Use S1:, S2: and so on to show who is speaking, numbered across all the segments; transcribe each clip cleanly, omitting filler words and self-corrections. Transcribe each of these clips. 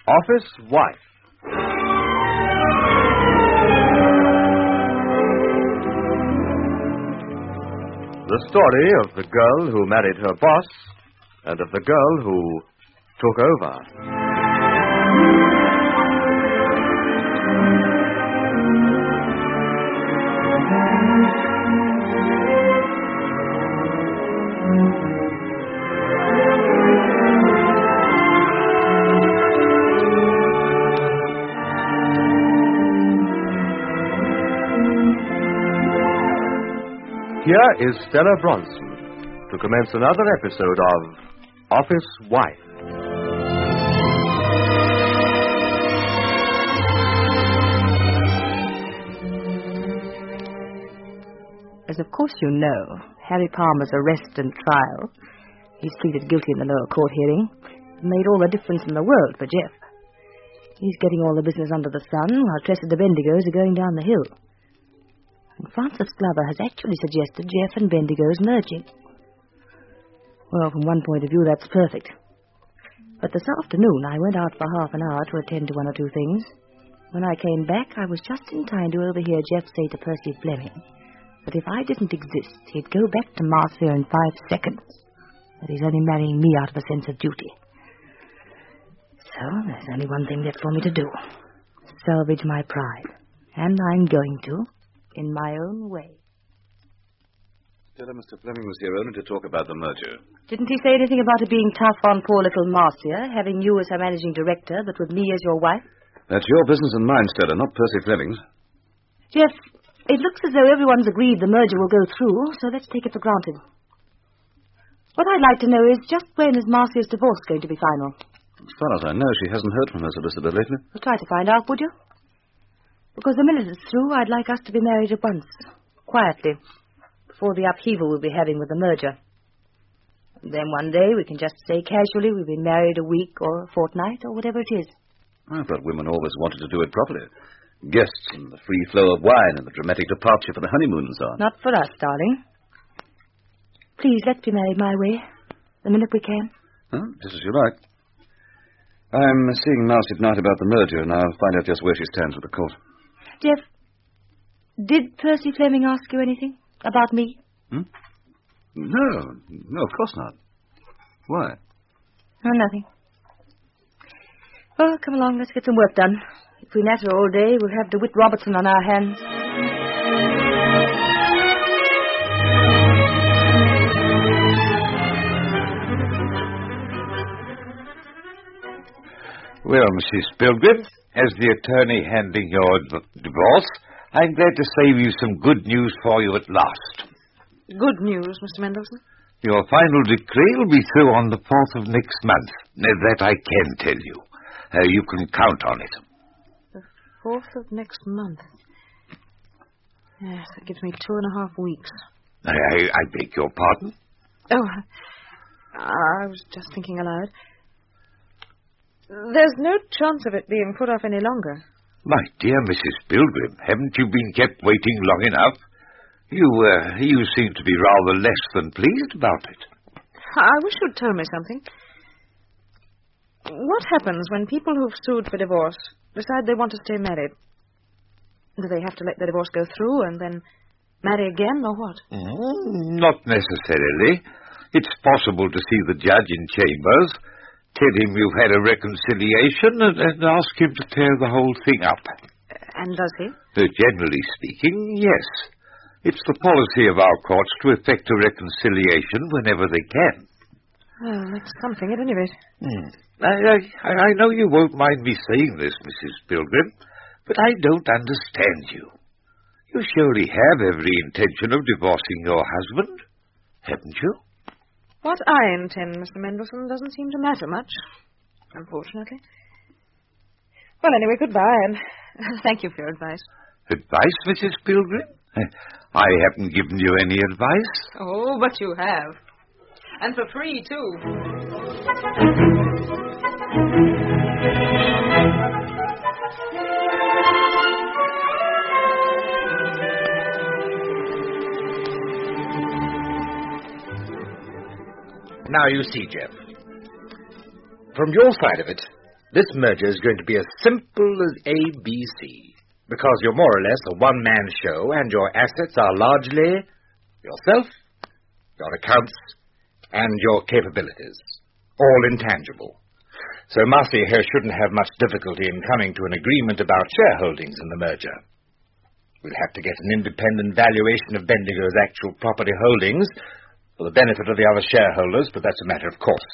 S1: Office Wife. The story of the girl who married her boss and of the girl who took over. Here is Stella Bronson to commence another episode of Office Wife.
S2: As of course you know, Harry Palmer's arrest and trial, he's pleaded guilty in the lower court hearing, made all the difference in the world for Jeff. He's getting all the business under the sun, while Tressa de Bendigos are going down the hill. And Francis Glover has actually suggested Jeff and Bendigo's merging. Well, from one point of view, that's perfect. But this afternoon, I went out for half an hour to attend to one or two things. When I came back, I was just in time to overhear Jeff say to Percy Fleming that if I didn't exist, he'd go back to Marcia in 5 seconds. That he's only marrying me out of a sense of duty. So, there's only one thing left for me to do. Salvage my pride. And I'm going to. In my own way.
S3: Stella, Mr. Fleming was here only to talk about the merger.
S2: Didn't he say anything about it being tough on poor little Marcia, having you as her managing director, but with me as your wife?
S3: That's your business and mine, Stella, not Percy Fleming's.
S2: Jeff, it looks as though everyone's agreed the merger will go through, so let's take it for granted. What I'd like to know is just when is Marcia's divorce going to be final?
S3: As far as I know, she hasn't heard from her solicitor lately.
S2: Well, try to find out, would you? Because the minute it's through, I'd like us to be married at once, quietly, before the upheaval we'll be having with the merger. And then one day we can just say casually we've been married a week or a fortnight or whatever it is.
S3: I thought women always wanted to do it properly. Guests and the free flow of wine and the dramatic departure for the honeymoon and so on.
S2: Not for us, darling. Please, let's be married my way, the minute we can.
S3: Huh? Just as you like. I'm seeing Marcia tonight about the merger, and I'll find out just where she stands with the court.
S2: Jeff, did Percy Fleming ask you anything about me?
S3: No, of course not. Why?
S2: Oh, nothing. Well, come along, let's get some work done. If we natter all day, we'll have DeWitt Robertson on our hands.
S4: Well, Mrs. Pilgrim, as the attorney handling your divorce, I'm glad to save you some good news for you at last.
S5: Good news, Mr. Mendelssohn?
S4: Your final decree will be through on the 4th of next month. That I can tell you. You can count on it.
S5: The 4th of next month. Yes, that gives me 2.5 weeks.
S4: I beg your pardon?
S5: Oh, I was just thinking aloud. There's no chance of it being put off any longer.
S4: My dear Mrs. Pilgrim, haven't you been kept waiting long enough? You seem to be rather less than pleased about it.
S5: I wish you'd tell me something. What happens when people who've sued for divorce decide they want to stay married? Do they have to let the divorce go through and then marry again, or what?
S4: Not necessarily. It's possible to see the judge in chambers, tell him you've had a reconciliation, and ask him to tear the whole thing up.
S5: And does he?
S4: Generally speaking, yes. It's the policy of our courts to effect a reconciliation whenever they can.
S5: Well, that's something at any rate.
S4: I know you won't mind me saying this, Mrs. Pilgrim, but I don't understand you. You surely have every intention of divorcing your husband, haven't you?
S5: What I intend, Mr. Mendelssohn, doesn't seem to matter much, unfortunately. Well, anyway, goodbye, and thank you for your advice.
S4: Advice, Mrs. Pilgrim? I haven't given you any advice.
S5: Oh, but you have. And for free, too.
S6: Now, you see, Jeff, from your side of it,
S4: This merger is going to be as simple as ABC, because you're more or less a one-man show, and your assets are largely yourself, your accounts, and your capabilities, all intangible. So Marcia here shouldn't have much difficulty in coming to an agreement about shareholdings in the merger. We'll have to get an independent valuation of Bendigo's actual property holdings for the benefit of the other shareholders, but that's a matter of course.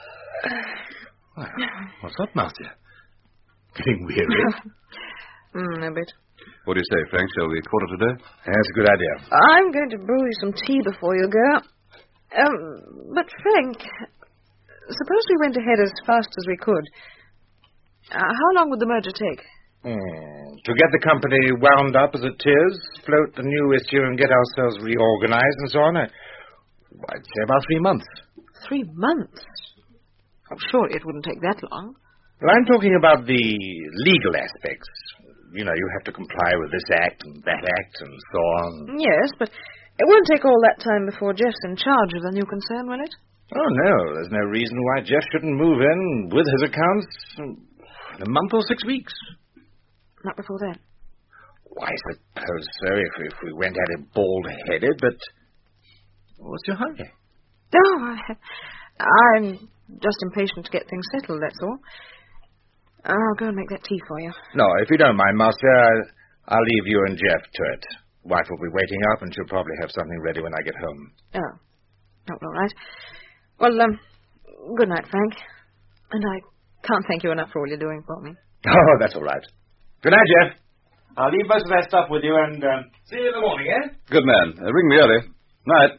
S4: What's up, Marcia? Getting weary?
S5: A bit.
S3: What do you say, Frank? Shall we call it a day?
S4: That's a good idea.
S5: I'm going to brew you some tea before you go. But, Frank, suppose we went ahead as fast as we could. How long would the merger take?
S4: To get the company wound up as it is, float the new issue and get ourselves reorganized and so on, I'd say about 3 months.
S5: 3 months? Oh, surely it wouldn't take that long.
S4: Well, I'm talking about the legal aspects. You know, you have to comply with this act and that act and so on.
S5: Yes, but it won't take all that time before Jeff's in charge of the new concern, will it?
S4: Oh, no. There's no reason why Jeff shouldn't move in with his accounts in a month or 6 weeks.
S5: Not before then.
S4: Why, I suppose so, if we went at it bald-headed, but what's your hurry?
S5: No, I'm just impatient to get things settled, that's all. I'll go and make that tea for you.
S4: No, if you don't mind, Marcia, I'll leave you and Jeff to it. Wife will be waiting up, and she'll probably have something ready when I get home.
S5: Oh, all right. Well, good night, Frank. And I can't thank you enough for all you're doing for me.
S4: Oh, that's all right. Good night, Jeff. I'll leave most of that stuff with you, and see you in the morning, eh?
S3: Good man. Ring me early. Night.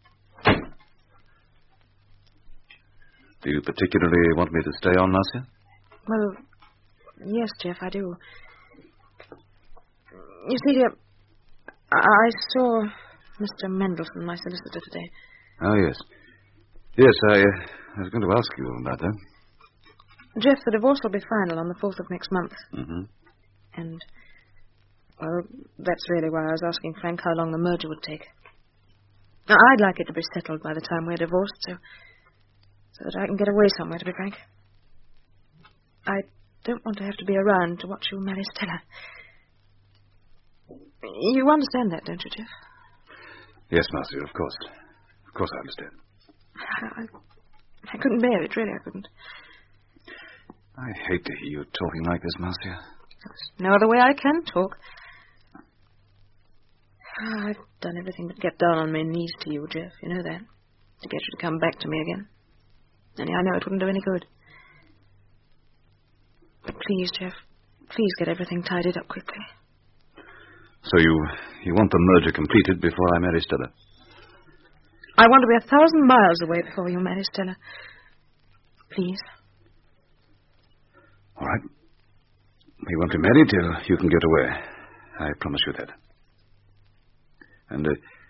S3: Do you particularly want me to stay on, Marcia?
S5: Well, yes, Jeff, I do. You see, dear, I saw Mr. Mendelssohn, my solicitor, today.
S3: Oh, yes. Yes, I was going to ask you about that.
S5: Jeff, the divorce will be final on the 4th of next month.
S3: Mm-hmm.
S5: And, well, that's really why I was asking Frank how long the merger would take. Now, I'd like it to be settled by the time we're divorced, so that I can get away somewhere, to be frank. I don't want to have to be around to watch you marry Stella. You understand that, don't you, Jeff?
S3: Yes, Marcia, of course. Of course I understand.
S5: I couldn't bear it, really, I couldn't.
S3: I hate to hear you talking like this, Marcia.
S5: There's no other way I can talk. I've done everything but get down on my knees to you, Jeff. You know that. To get you to come back to me again. Only I know it wouldn't do any good. But please, Jeff, please get everything tidied up quickly.
S3: So you want the merger completed before I marry Stella?
S5: I want to be 1,000 miles away before you marry Stella. Please.
S3: All right. We won't be married till you can get away. I promise you that. And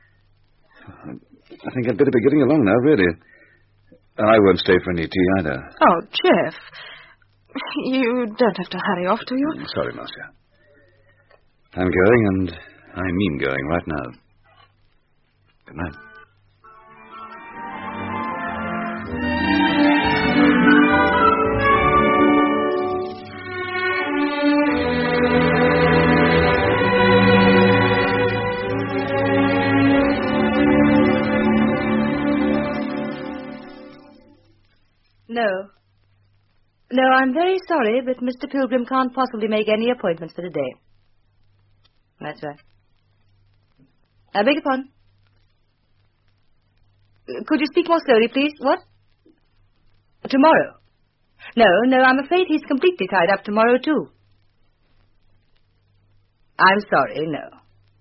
S3: I think I'd better be getting along now, really. I won't stay for any tea either.
S5: Oh, Jeff. You don't have to hurry off, do you?
S3: Sorry, Marcia. I'm going, and I mean going right now. Good night.
S2: No, I'm very sorry, but Mr. Pilgrim can't possibly make any appointments for today. That's right. I beg your pardon. Could you speak more slowly, please? What? Tomorrow? No, I'm afraid he's completely tied up tomorrow, too. I'm sorry, no.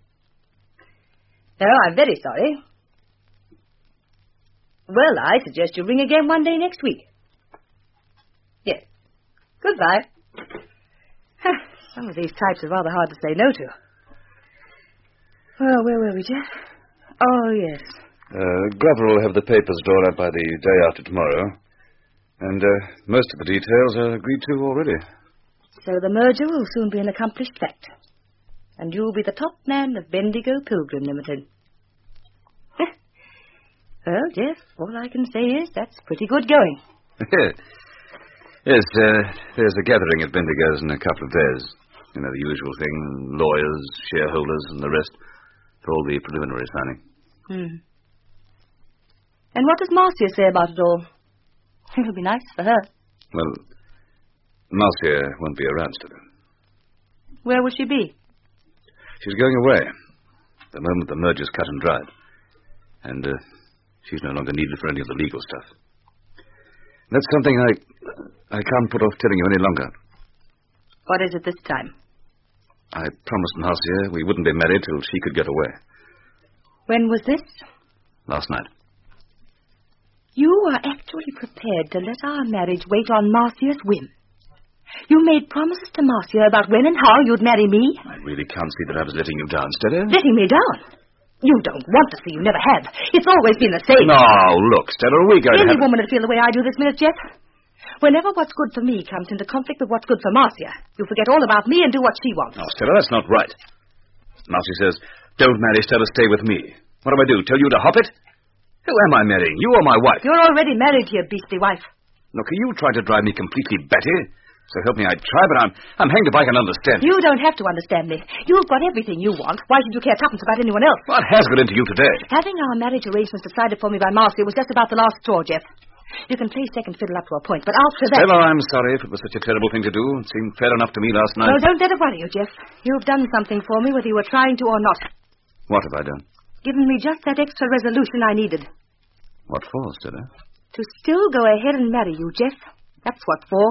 S2: No, I'm very sorry. Well, I suggest you ring again one day next week. Yes. Goodbye. Some of these types are rather hard to say no to. Well, where were we, Jeff? Oh, yes.
S3: Glover will have the papers drawn up by the day after tomorrow. And most of the details are agreed to already.
S2: So the merger will soon be an accomplished fact. And you'll be the top man of Bendigo Pilgrim Limited. Well, Jeff, all I can say is that's pretty good going.
S3: Yes, there's a gathering at Bendigo's in a couple of days. You know, the usual thing, lawyers, shareholders, and the rest, for all the preliminary signing.
S2: And what does Marcia say about it all? It'll be nice for her.
S3: Well, Marcia won't be around, Stella.
S2: Where will she be?
S3: She's going away. The moment the merger's cut and dried. And she's no longer needed for any of the legal stuff. That's something I can't put off telling you any longer.
S2: What is it this time?
S3: I promised Marcia we wouldn't be married till she could get away.
S2: When was this?
S3: Last night.
S2: You are actually prepared to let our marriage wait on Marcia's whim. You made promises to Marcia about when and how you'd marry me.
S3: I really can't see that I was letting you down, Stella.
S2: Letting me down? You don't want to see, you never have. It's always been the same.
S3: No, look, Stella, are we going to
S2: Any woman would feel the way I do this minute, Jeff. Whenever what's good for me comes into conflict with what's good for Marcia, you forget all about me and do what she wants.
S3: No, Stella, that's not right. Marcia says, don't marry Stella, stay with me. What do? Tell you to hop it? Who am I marrying, you or my wife?
S2: You're already married to your beastly wife.
S3: Look, are you trying to drive me completely batty? So help me, I'd try, but I'm hanged if I can understand.
S2: You don't have to understand me. You've got everything you want. Why should you care tuppence about anyone else?
S3: What has got into you today?
S2: Having our marriage arrangements decided for me by Marcia was just about the last straw, Jeff. You can play second fiddle up to a point, but after that...
S3: Stella, I'm sorry if it was such a terrible thing to do. It seemed fair enough to me last night.
S2: No, don't let it worry you, Jeff. You've done something for me, whether you were trying to or not.
S3: What have I done?
S2: Given me just that extra resolution I needed.
S3: What for, Stella?
S2: To still go ahead and marry you, Jeff. That's what for.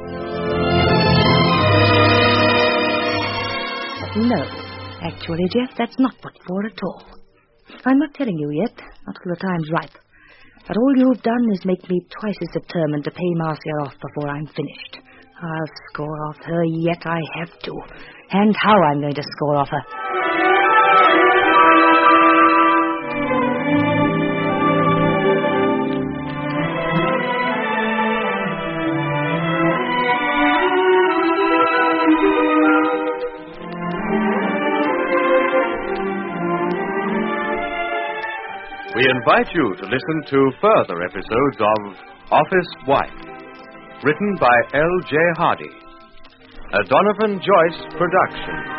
S2: But no, actually, Jeff, that's not what for at all. I'm not telling you yet, not till the time's ripe. But all you've done is make me twice as determined to pay Marcia off before I'm finished. I'll score off her yet, I have to. And how I'm going to score off her.
S1: We invite you to listen to further episodes of Office Wife, written by L.J. Hardy, a Donovan Joyce production.